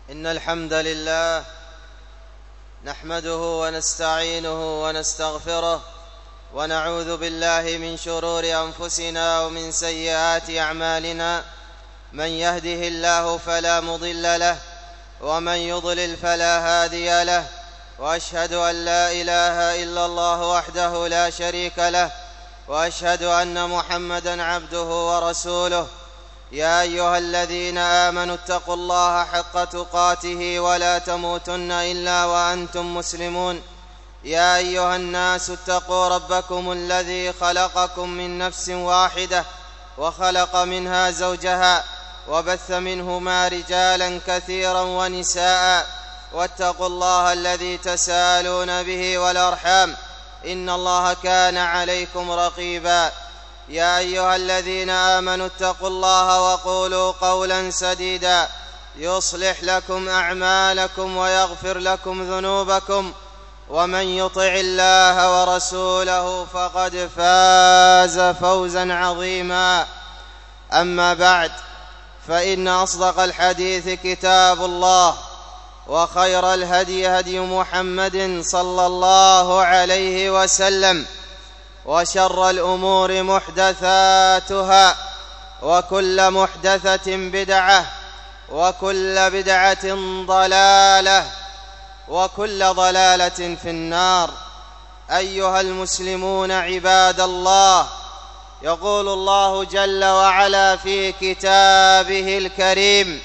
إن الحمد لله نحمده ونستعينه ونستغفره ونعوذ بالله من شرور أنفسنا ومن سيئات أعمالنا. من يهده الله فلا مضل له ومن يضلل فلا هادي له، وأشهد أن لا إله إلا الله وحده لا شريك له، وأشهد أن محمدًا عبده ورسوله. يا أيها الذين آمنوا اتقوا الله حق تقاته ولا تموتن إلا وأنتم مسلمون. يا أيها الناس اتقوا ربكم الذي خلقكم من نفس واحدة وخلق منها زوجها وبث منهما رجالا كثيرا ونساء، واتقوا الله الذي تساءلون به والأرحام إن الله كان عليكم رقيبا. يا أيها الذين آمنوا اتقوا الله وقولوا قولا سديدا يصلح لكم أعمالكم ويغفر لكم ذنوبكم، ومن يطع الله ورسوله فقد فاز فوزا عظيما. أما بعد، فإن أصدق الحديث كتاب الله، وخير الهدي هدي محمد صلى الله عليه وسلم، وشر الأمور محدثاتها، وكل محدثة بدعة، وكل بدعة ضلالة، وكل ضلالة في النار. أيها المسلمون عباد الله، يقول الله جل وعلا في كتابه الكريم: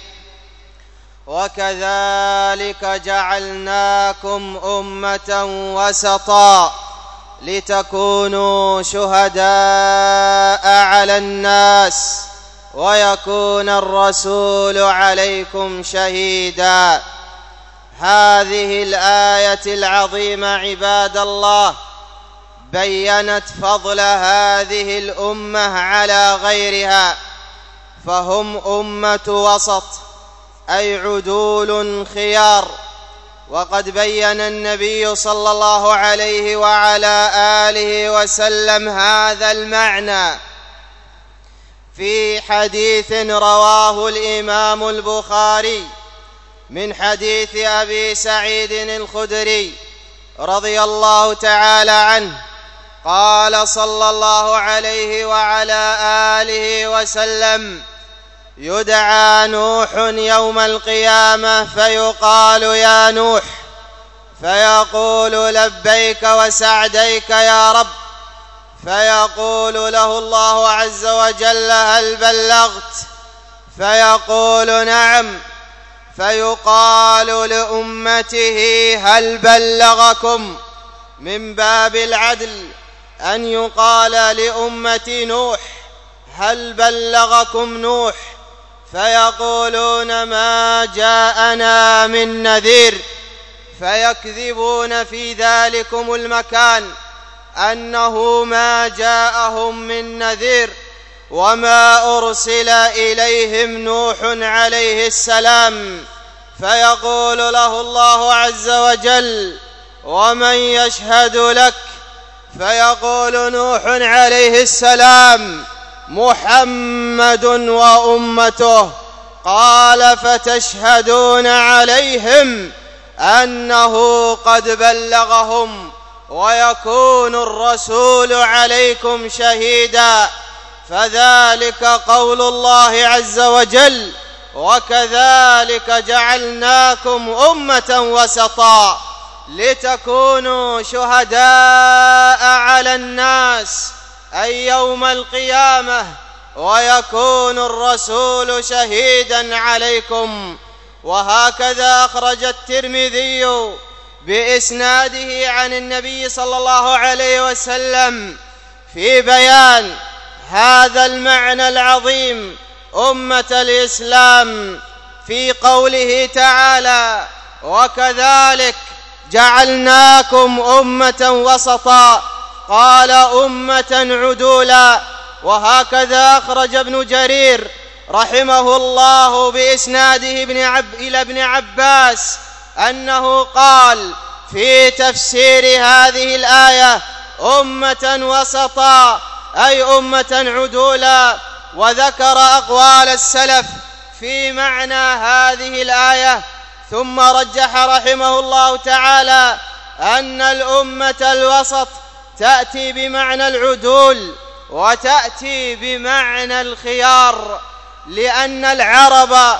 وكذلك جعلناكم أمة وسطا لتكونوا شهداء على الناس ويكون الرسول عليكم شهيدا. هذه الآية العظيمة عباد الله بيّنت فضل هذه الأمة على غيرها، فهم أمة وسط، أي عدول خيار. وقد بيّن النبي صلى الله عليه وعلى آله وسلم هذا المعنى في حديث رواه الإمام البخاري من حديث أبي سعيد الخدري رضي الله تعالى عنه قال صلى الله عليه وعلى آله وسلم: يدعى نوح يوم القيامة فيقال: يا نوح، فيقول: لبيك وسعديك يا رب، فيقول له الله عز وجل: هل بلغت؟ فيقول: نعم. فيقال لأمته: هل بلغكم؟ من باب العدل أن يقال لأمة نوح: هل بلغكم نوح؟ فيقولون: ما جاءنا من نذير. فيكذبون في ذلكم المكان أنه ما جاءهم من نذير، وما أرسل إليهم نوح عليه السلام. فيقول له الله عز وجل: ومن يشهد لك؟ فيقول نوح عليه السلام: محمد وأمته. قال: فتشهدون عليهم أنه قد بلغهم ويكون الرسول عليكم شهيدا. فذلك قول الله عز وجل: وكذلك جعلناكم أمة وسطا لتكونوا شهداء على الناس، أي يوم القيامة، ويكون الرسول شهيدا عليكم. وهكذا أخرج الترمذي بإسناده عن النبي صلى الله عليه وسلم في بيان هذا المعنى العظيم أمة الإسلام في قوله تعالى: وكذلك جعلناكم أمة وسطا، قال: أمة عدولا. وهكذا أخرج ابن جرير رحمه الله بإسناده إلى ابن عباس أنه قال في تفسير هذه الآية: أمة وسطا، أي أمة عدولا. وذكر أقوال السلف في معنى هذه الآية، ثم رجح رحمه الله تعالى أن الأمة الوسط تأتي بمعنى العدول وتأتي بمعنى الخيار، لأن العرب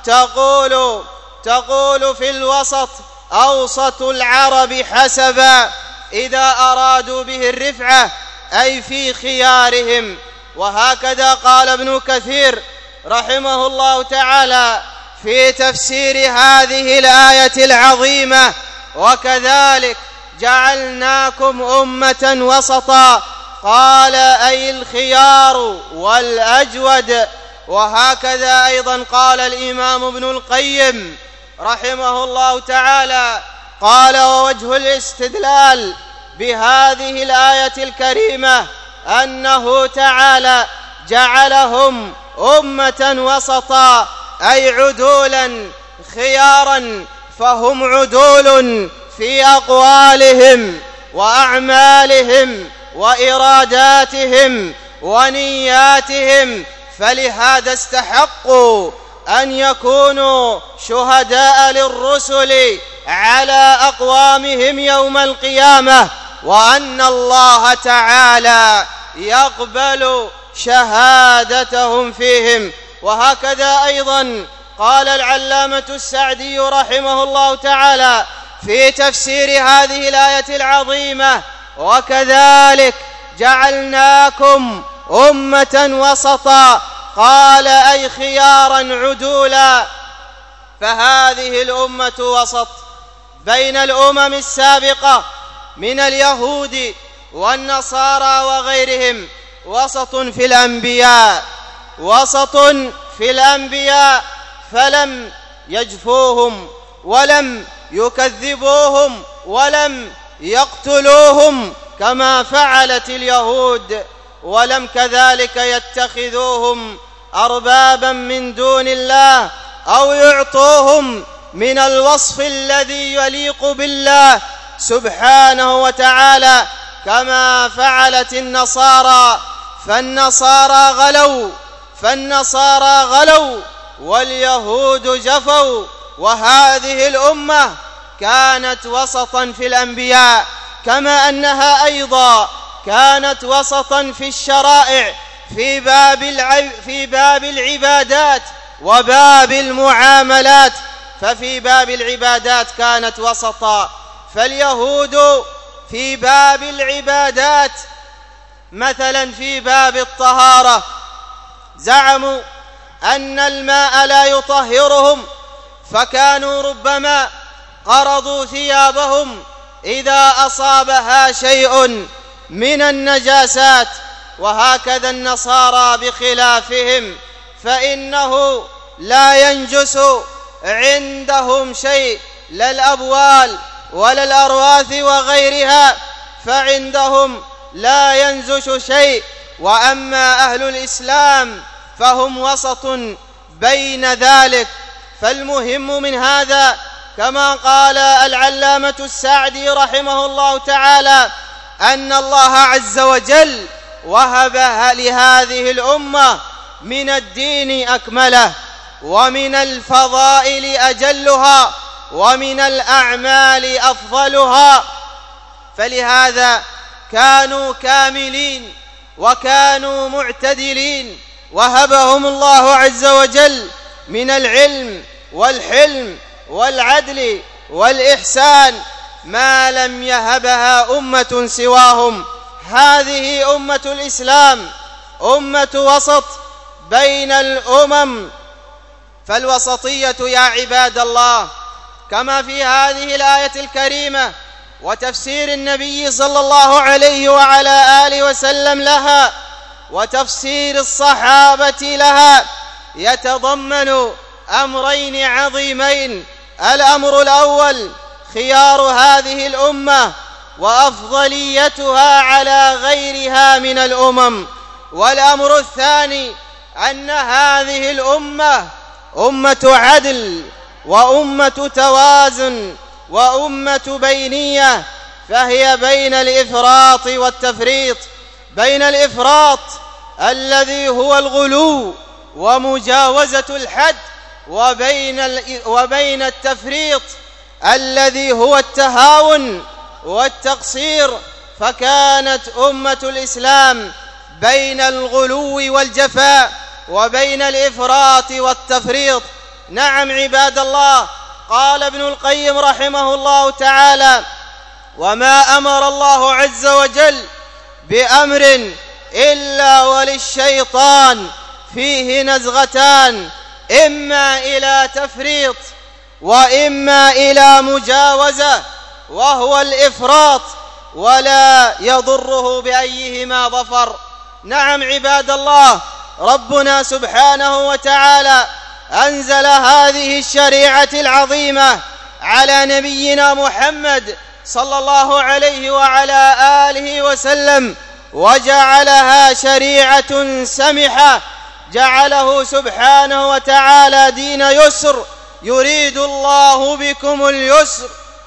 تقول في الوسط أوسط العرب حسبا، إذا أرادوا به الرفعة أي في خيارهم. وهكذا قال ابن كثير رحمه الله تعالى في تفسير هذه الآية العظيمة: وكذلك جعلناكم أمة وسطا، قال أي الخيار والأجود. وهكذا أيضا قال الإمام ابن القيم رحمه الله تعالى، قال: ووجه الاستدلال بهذه الآية الكريمة أنه تعالى جعلهم أمة وسطا، أي عدولا خيارا، فهم عدول في أقوالهم وأعمالهم وإراداتهم ونياتهم، فلهذا استحقوا أن يكونوا شهداء للرسل على أقوامهم يوم القيامة، وأن الله تعالى يقبل شهادتهم فيهم. وهكذا أيضا قال العلامة السعدي رحمه الله تعالى في تفسير هذه الآية العظيمة: وكذلك جعلناكم أمة وسطا، قال أي خيارا عدولا. فهذه الأمة وسط بين الأمم السابقة من اليهود والنصارى وغيرهم، وسط في الأنبياء، فلم يجفوهم ولم يكذبوهم ولم يقتلوهم كما فعلت اليهود، ولم كذلك يتخذوهم أربابا من دون الله أو يعطوهم من الوصف الذي يليق بالله سبحانه وتعالى كما فعلت النصارى. فالنصارى غلوا واليهود جفوا. وهذه الأمة كانت وسطا في الأنبياء، كما أنها أيضا كانت وسطا في الشرائع في باب العبادات وباب المعاملات. ففي باب العبادات كانت وسطا، فاليهود في باب العبادات مثلا في باب الطهارة زعموا أن الماء لا يطهرهم، فكانوا ربما قرضوا ثيابهم إذا أصابها شيء من النجاسات. وهكذا النصارى بخلافهم، فإنه لا ينجس عندهم شيء، لا الأبوال ولا الأرواث وغيرها، فعندهم لا ينجس شيء. وأما أهل الإسلام فهم وسط بين ذلك. فالمهم من هذا كما قال العلامة السعدي رحمه الله تعالى أن الله عز وجل وهب لهذه الأمة من الدين أكمله، ومن الفضائل أجلها، ومن الأعمال أفضلها، فلهذا كانوا كاملين وكانوا معتدلين. وهبهم الله عز وجل من العلم والحلم والعدل والإحسان ما لم يهبها أمة سواهم. هذه أمة الإسلام أمة وسط بين الأمم. فالوسطية يا عباد الله كما في هذه الآية الكريمة وتفسير النبي صلى الله عليه وعلى آله وسلم لها وتفسير الصحابة لها يتضمن أمرين عظيمين: الأمر الأول خيار هذه الأمة وأفضليتها على غيرها من الأمم، والأمر الثاني أن هذه الأمة أمة عدل وأمة توازن وأمة بينية، فهي بين الإفراط والتفريط، بين الإفراط الذي هو الغلو ومجاوزة الحد وبين التفريط الذي هو التهاون والتقصير. فكانت أمة الإسلام بين الغلو والجفاء وبين الإفراط والتفريط. نعم عباد الله، قال ابن القيم رحمه الله تعالى: وما أمر الله عز وجل بأمر إلا وللشيطان فيه نزغتان، إما إلى تفريط وإما إلى مجاوزة، وهو الإفراط، ولا يضره بأيهما ظفر. نعم عباد الله، ربنا سبحانه وتعالى أنزل هذه الشريعة العظيمة على نبينا محمد صلى الله عليه وعلى آله وسلم، وجعلها شريعة سمحة، جعله سبحانه وتعالى دين يسر، يريد الله بكم اليسر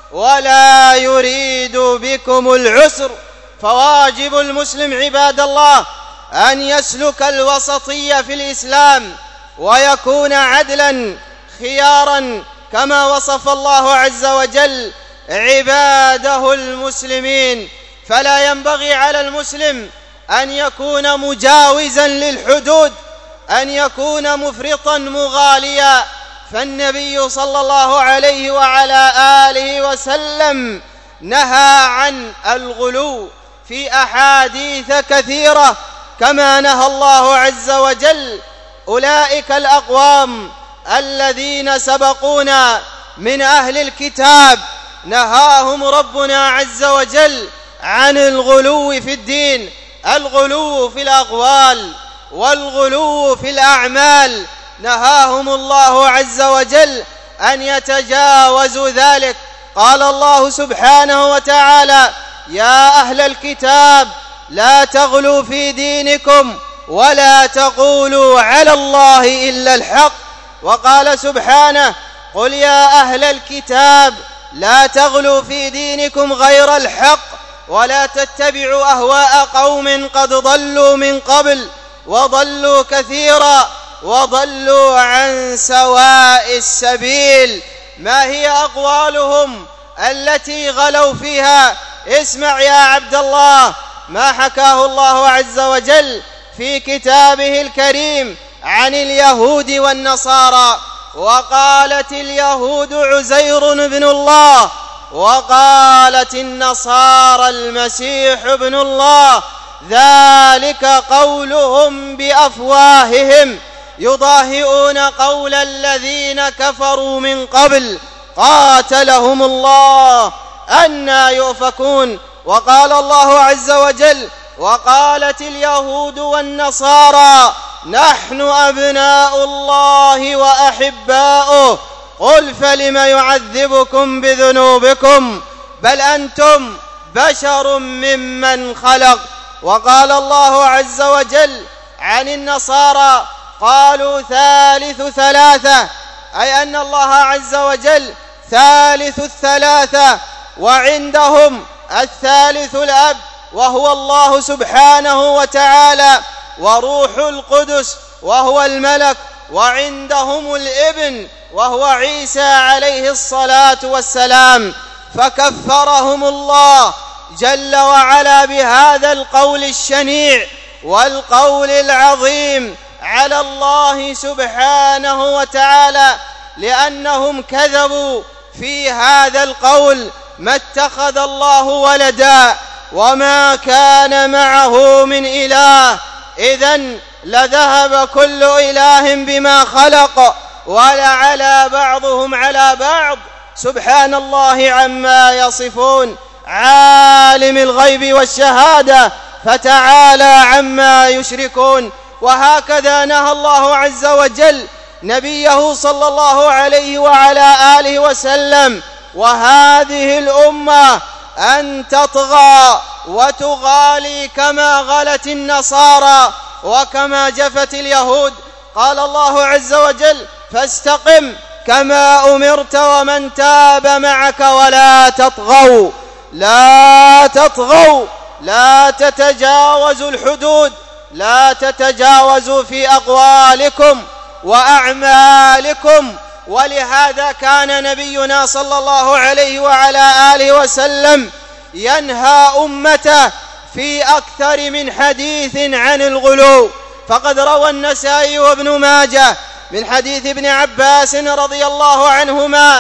ولا يريد بكم العسر. فواجب المسلم عباد الله أن يسلك الوسطية في الإسلام ويكون عدلا خيارا، كما وصف الله عز وجل عباده المسلمين. فلا ينبغي على المسلم أن يكون مجاوزا للحدود، أن يكون مفرطا مغاليا. فالنبي صلى الله عليه وعلى آله وسلم نهى عن الغلو في أحاديث كثيرة، كما نهى الله عز وجل أولئك الأقوام الذين سبقونا من أهل الكتاب، نهاهم ربنا عز وجل عن الغلو في الدين، الغلو في الأقوال والغلو في الأعمال، نهاهم الله عز وجل أن يتجاوزوا ذلك. قال الله سبحانه وتعالى: يا أهل الكتاب لا تغلوا في دينكم ولا تقولوا على الله إلا الحق. وقال سبحانه: قل يا أهل الكتاب لا تغلوا في دينكم غير الحق ولا تتبعوا أهواء قوم قد ضلوا من قبل وضلوا كثيرا وضلوا عن سواء السبيل. ما هي أقوالهم التي غلوا فيها؟ اسمع يا عبد الله ما حكاه الله عز وجل في كتابه الكريم عن اليهود والنصارى: وقالت اليهود عزير ابن الله وقالت النصارى المسيح ابن الله، ذلك قولهم بأفواههم يضاهئون قول الذين كفروا من قبل قاتلهم الله أنى يؤفكون. وقال الله عز وجل: وقالت اليهود والنصارى نحن أبناء الله وأحباؤه، قل فلم يعذبكم بذنوبكم بل أنتم بشر ممن خلق. وقال الله عز وجل عن النصارى: قالوا ثالث ثلاثة، أي أن الله عز وجل ثالث الثلاثة، وعندهم الثالث الأب وهو الله سبحانه وتعالى، وروح القدس وهو الملك، وعندهم الابن وهو عيسى عليه الصلاة والسلام. فكفرهم الله جل وعلا بهذا القول الشنيع والقول العظيم على الله سبحانه وتعالى، لأنهم كذبوا في هذا القول: ما اتخذ الله ولدا وما كان معه من إله، إذن لذهب كل إله بما خلق ولعلى بعضهم على بعض سبحان الله عما يصفون. عالم الغيب والشهادة فتعالى عما يشركون. وهكذا نهى الله عز وجل نبيه صلى الله عليه وعلى آله وسلم وهذه الأمة أن تطغى وتغالي كما غلت النصارى وكما جفت اليهود. قال الله عز وجل: فاستقم كما أمرت ومن تاب معك ولا تطغوا، لا تطغوا، لا تتجاوزوا الحدود، لا تتجاوزوا في أقوالكم وأعمالكم. ولهذا كان نبينا صلى الله عليه وعلى آله وسلم ينهى أمته في أكثر من حديث عن الغلو. فقد روى النسائي وابن ماجه من حديث ابن عباس رضي الله عنهما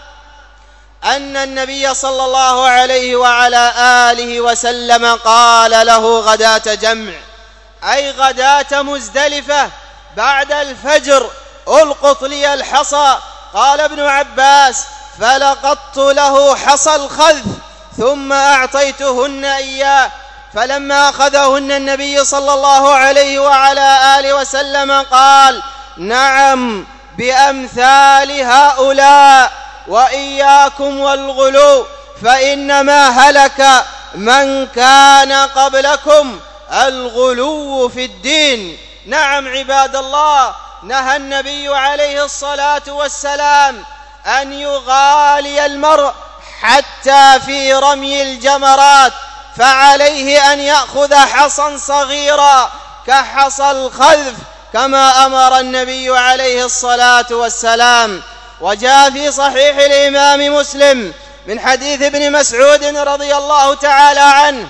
أن النبي صلى الله عليه وعلى آله وسلم قال له غداة جمع، أي غداة مزدلفة بعد الفجر: ألقط لي الحصى. قال ابن عباس: فلقطت له حصى الخذف ثم أعطيتهن إياه. فلما أخذهن النبي صلى الله عليه وعلى آله وسلم قال: نعم، بأمثال هؤلاء، وإياكم والغلو، فإنما هلك من كان قبلكم الغلو في الدين. نعم عباد الله، نهى النبي عليه الصلاة والسلام أن يغالي المرء حتى في رمي الجمرات، فعليه أن يأخذ حصا صغيرا كحصى الخذف كما أمر النبي عليه الصلاة والسلام. وجاء في صحيح الإمام مسلم من حديث ابن مسعود رضي الله تعالى عنه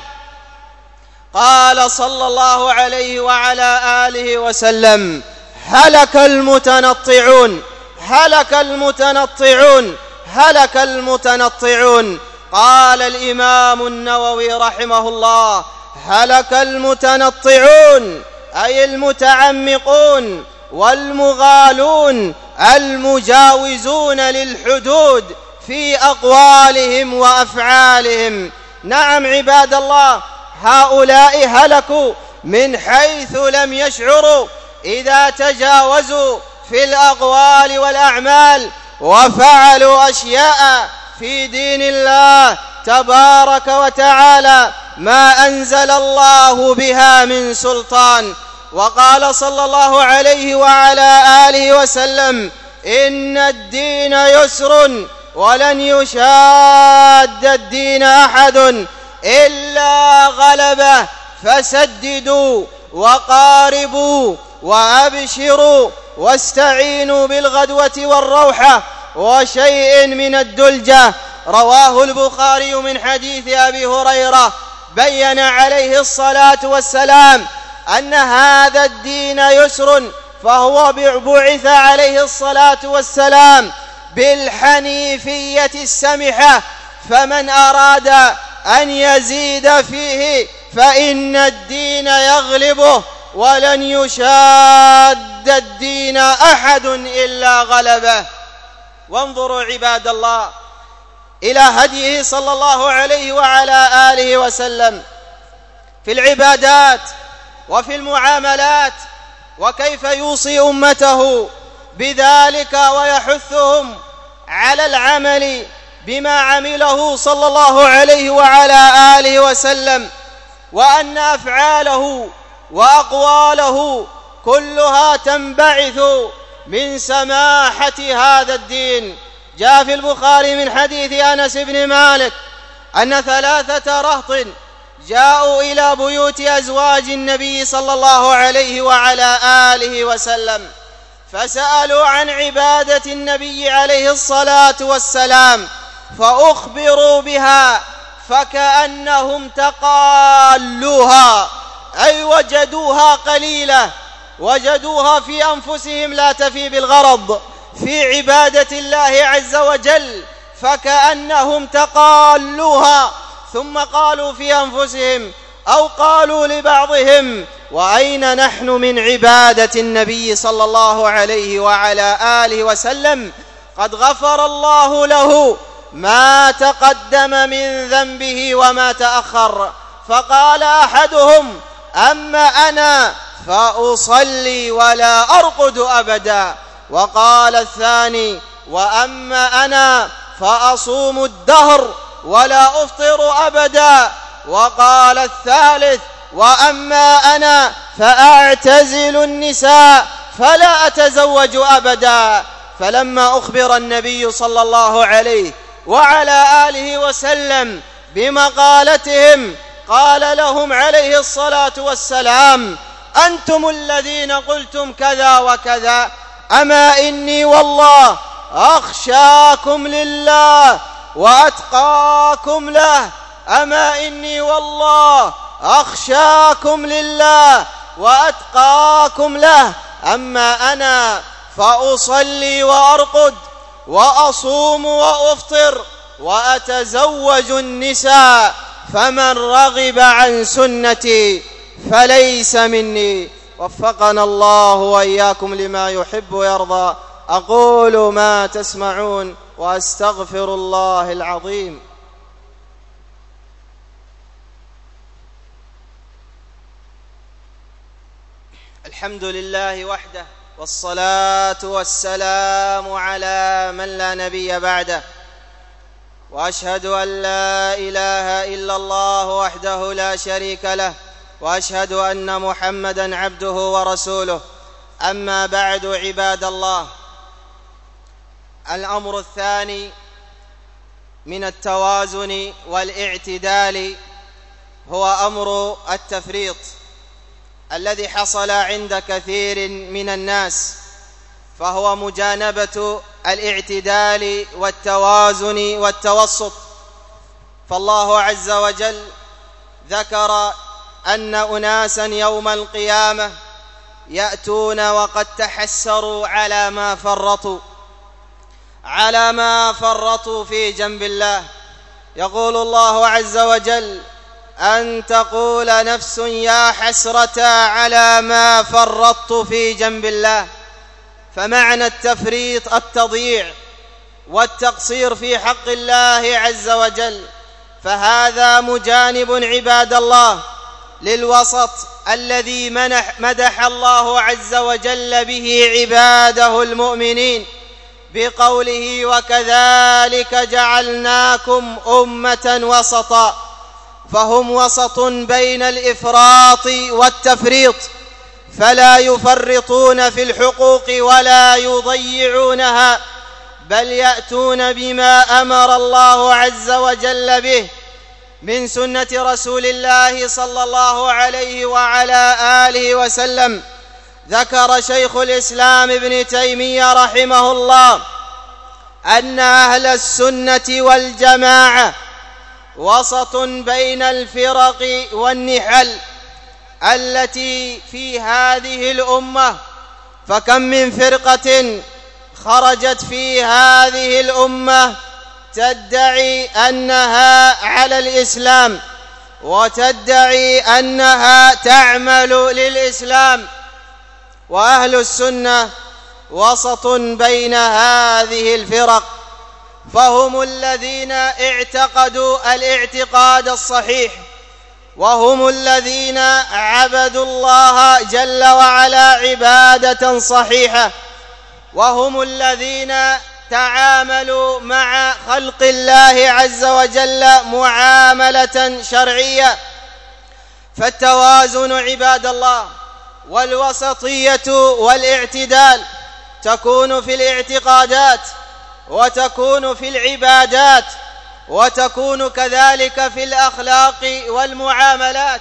قال صلى الله عليه وعلى آله وسلم: هلك المتنطعون، هلك المتنطعون، هلك المتنطعون. قال الإمام النووي رحمه الله: هلك المتنطعون أي المتعمقون والمغالون المجاوزون للحدود في أقوالهم وأفعالهم. نعم عباد الله، هؤلاء هلكوا من حيث لم يشعروا إذا تجاوزوا في الأقوال والأعمال وفعلوا أشياء في دين الله تبارك وتعالى ما أنزل الله بها من سلطان. وقال صلى الله عليه وعلى آله وسلم: إن الدين يسر ولن يشاد الدين أحد إلا غلبه، فسددوا وقاربوا وأبشروا واستعينوا بالغدوة والروحة وشيء من الدلجة. رواه البخاري من حديث أبي هريرة. بين عليه الصلاة والسلام أن هذا الدين يسر، فهو بعث عليه الصلاة والسلام بالحنيفية السمحة، فمن أراد أن يزيد فيه فإن الدين يغلبه، ولن يشاد الدين أحد إلا غلبه. وانظروا عباد الله إلى هديه صلى الله عليه وعلى آله وسلم في العبادات وفي المعاملات، وكيف يوصي أمته بذلك ويحثهم على العمل بما عمله صلى الله عليه وعلى آله وسلم، وأن أفعاله وأقواله كلها تنبعث من سماحة هذا الدين. جاء في البخاري من حديث أنس بن مالك أن 3 رهط جاءوا إلى بيوت أزواج النبي صلى الله عليه وعلى آله وسلم، فسألوا عن عبادة النبي عليه الصلاة والسلام، فأخبروا بها فكأنهم تقالوها، أي وجدوها قليلة، وجدوها في أنفسهم لا تفي بالغرض في عبادة الله عز وجل، فكأنهم تقالوها. ثم قالوا في أنفسهم أو قالوا لبعضهم: وأين نحن من عبادة النبي صلى الله عليه وعلى آله وسلم؟ قد غفر الله له ما تقدم من ذنبه وما تأخر. فقال أحدهم: أما أنا فأصلي ولا أرقد أبدا. وقال الثاني: وأما أنا فأصوم الدهر ولا أفطر أبدا. وقال الثالث: وأما أنا فأعتزل النساء فلا أتزوج أبدا. فلما أخبر النبي صلى الله عليه وعلى آله وسلم بمقالتهم قال لهم عليه الصلاة والسلام: أنتم الذين قلتم كذا وكذا، أما إني والله أخشاكم لله وأتقاكم له، أما إني والله أخشاكم لله وأتقاكم له، أما أنا فأصلي وأرقد وأصوم وأفطر وأتزوج النساء، فمن رغب عن سنتي فليس مني. وفقنا الله وإياكم لما يحب ويرضى. أقول ما تسمعون وأستغفر الله العظيم. الحمد لله وحده، والصلاة والسلام على من لا نبي بعده، وأشهد أن لا إله إلا الله وحده لا شريك له، وأشهد أن محمدًا عبده ورسوله. أما بعد، عباد الله، الأمر الثاني من التوازن والاعتدال هو أمر التفريط الذي حصل عند كثير من الناس، فهو مجانبة الاعتدال والتوازن والتوسط. فالله عز وجل ذكر أن أناسا يوم القيامة يأتون وقد تحسروا على ما فرطوا في جنب الله. يقول الله عز وجل: أن تقول نفس يا حسرة على ما فرطت في جنب الله. فمعنى التفريط التضييع والتقصير في حق الله عز وجل، فهذا مجانب عباد الله للوسط الذي مدح الله عز وجل به عباده المؤمنين بقوله: وكذلك جعلناكم أمة وسطا. فهم وسط بين الإفراط والتفريط، فلا يفرطون في الحقوق ولا يضيعونها، بل يأتون بما أمر الله عز وجل به من سنة رسول الله صلى الله عليه وعلى آله وسلم. ذكر شيخ الإسلام ابن تيمية رحمه الله أن أهل السنة والجماعة وسط بين الفرق والنحل التي في هذه الأمة، فكم من فرقة خرجت في هذه الأمة تدعي أنها على الإسلام وتدعي أنها تعمل للإسلام، وأهل السنة وسط بين هذه الفرق، فهم الذين اعتقدوا الاعتقاد الصحيح، وهم الذين عبدوا الله جل وعلا عبادة صحيحة، وهم الذين تعاملوا مع خلق الله عز وجل معاملة شرعية. فالتوازن عباد الله والوسطية والاعتدال تكون في الاعتقادات، وتكون في العبادات، وتكون كذلك في الأخلاق والمعاملات،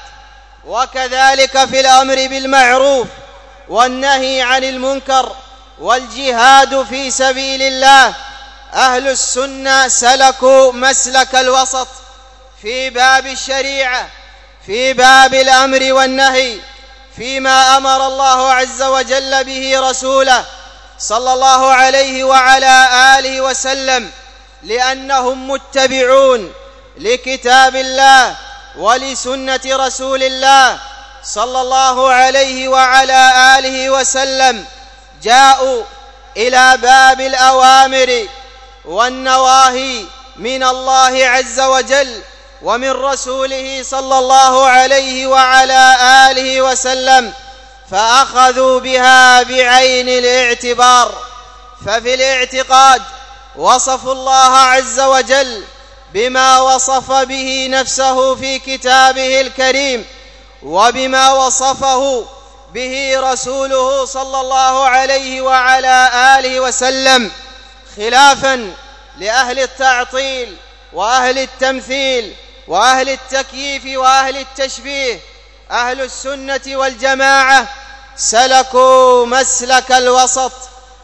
وكذلك في الأمر بالمعروف والنهي عن المنكر والجهاد في سبيل الله. أهل السنة سلكوا مسلك الوسط في باب الشريعة، في باب الأمر والنهي، فيما أمر الله عز وجل به رسوله صلى الله عليه وعلى آله وسلم، لأنهم متبعون لكتاب الله ولسنة رسول الله صلى الله عليه وعلى آله وسلم. جاءوا إلى باب الأوامر والنواهي من الله عز وجل ومن رسوله صلى الله عليه وعلى آله وسلم، فأخذوا بها بعين الاعتبار. ففي الاعتقاد وصفوا الله عز وجل بما وصف به نفسه في كتابه الكريم، وبما وصفه به رسوله صلى الله عليه وعلى آله وسلم، خلافا لأهل التعطيل وأهل التمثيل وأهل التكييف وأهل التشبيه. أهل السنة والجماعة سلكوا مسلك الوسط،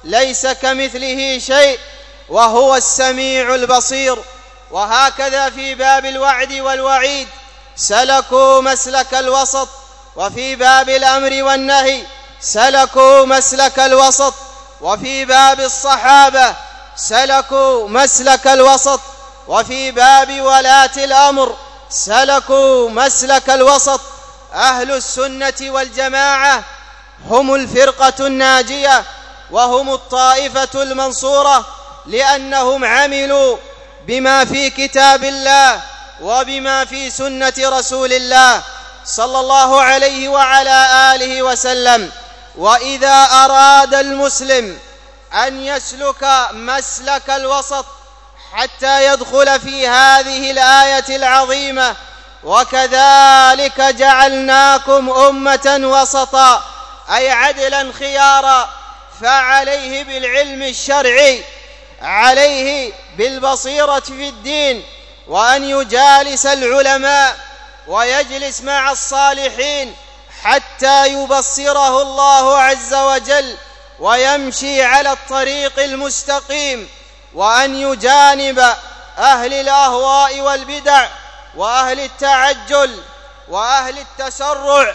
ليس كمثله شيء وهو السميع البصير. وهكذا في باب الوعد والوعيد سلكوا مسلك الوسط، وفي باب الأمر والنهي سلكوا مسلك الوسط، وفي باب الصحابة سلكوا مسلك الوسط، وفي باب ولاة الأمر سلكوا مسلك الوسط. أهل السنة والجماعة هم الفرقة الناجية وهم الطائفة المنصورة، لأنهم عملوا بما في كتاب الله وبما في سنة رسول الله صلى الله عليه وعلى آله وسلم. وإذا أراد المسلم أن يسلك مسلك الوسط حتى يدخل في هذه الآية العظيمة: وكذلك جعلناكم أمة وسطا، أي عدلا خيارا، فعليه بالعلم الشرعي، عليه بالبصيرة في الدين، وأن يجالس العلماء ويجلس مع الصالحين حتى يبصره الله عز وجل ويمشي على الطريق المستقيم، وأن يجانب أهل الأهواء والبدع وأهل التعجل وأهل التسرع،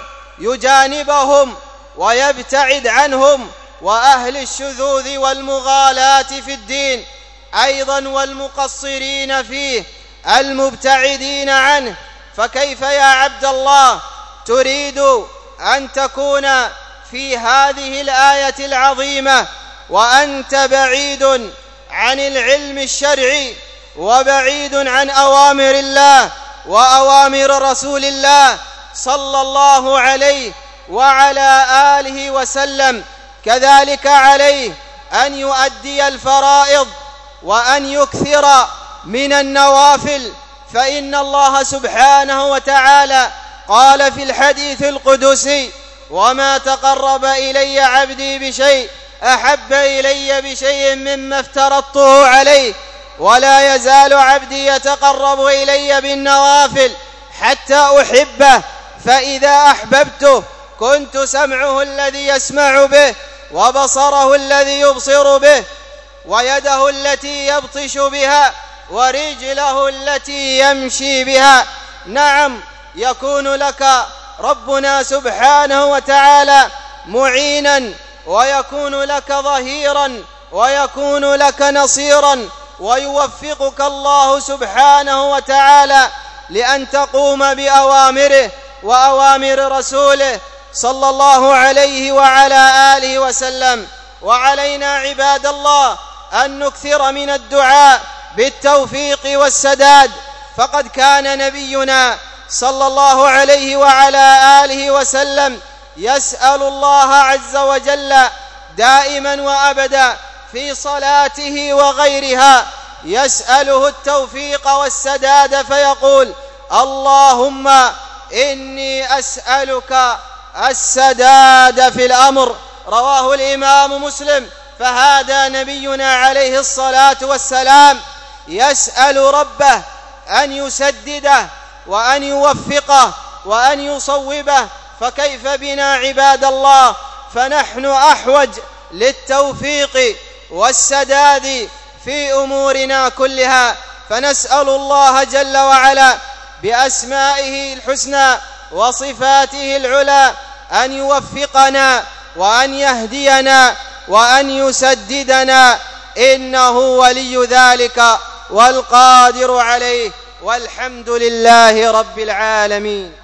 يجانبهم ويبتعد عنهم، وأهل الشذوذ والمغالاة في الدين أيضا والمقصرين فيه المبتعدين عنه. فكيف يا عبد الله تريد أن تكون في هذه الآية العظيمة وأنت بعيد عن العلم الشرعي وبعيد عن أوامر الله وأوامر رسول الله صلى الله عليه وعلى آله وسلم؟ كذلك عليه أن يؤدي الفرائض وأن يكثر من النوافل، فإن الله سبحانه وتعالى قال في الحديث القدسي: وما تقرب إلي عبدي بشيء أحب إلي بشيء مما افترضته عليه، ولا يزال عبدي يتقرب إلي بالنوافل حتى أحبه، فإذا أحببته كنت سمعه الذي يسمع به، وبصره الذي يبصر به، ويده التي يبطش بها، ورجله التي يمشي بها. نعم، يكون لك ربنا سبحانه وتعالى معينا، ويكون لك ظهيرا، ويكون لك نصيرا، ويوفقك الله سبحانه وتعالى لأن تقوم بأوامره وأوامر رسوله صلى الله عليه وعلى آله وسلم. وعلينا عباد الله أن نكثر من الدعاء بالتوفيق والسداد، فقد كان نبينا صلى الله عليه وعلى آله وسلم يسأل الله عز وجل دائما وأبدا في صلاته وغيرها، يسأله التوفيق والسداد، فيقول: اللهم إني أسألك السداد في الأمر. رواه الإمام مسلم. فهذا نبينا عليه الصلاة والسلام يسأل ربه أن يسدده وأن يوفقه وأن يصوبه، فكيف بنا عباد الله؟ فنحن أحوج للتوفيق والسداد في أمورنا كلها، فنسأل الله جل وعلا بأسمائه الحسنى وصفاته العلى أن يوفقنا وأن يهدينا وأن يسددنا، إنه ولي ذلك والقادر عليه، والحمد لله رب العالمين.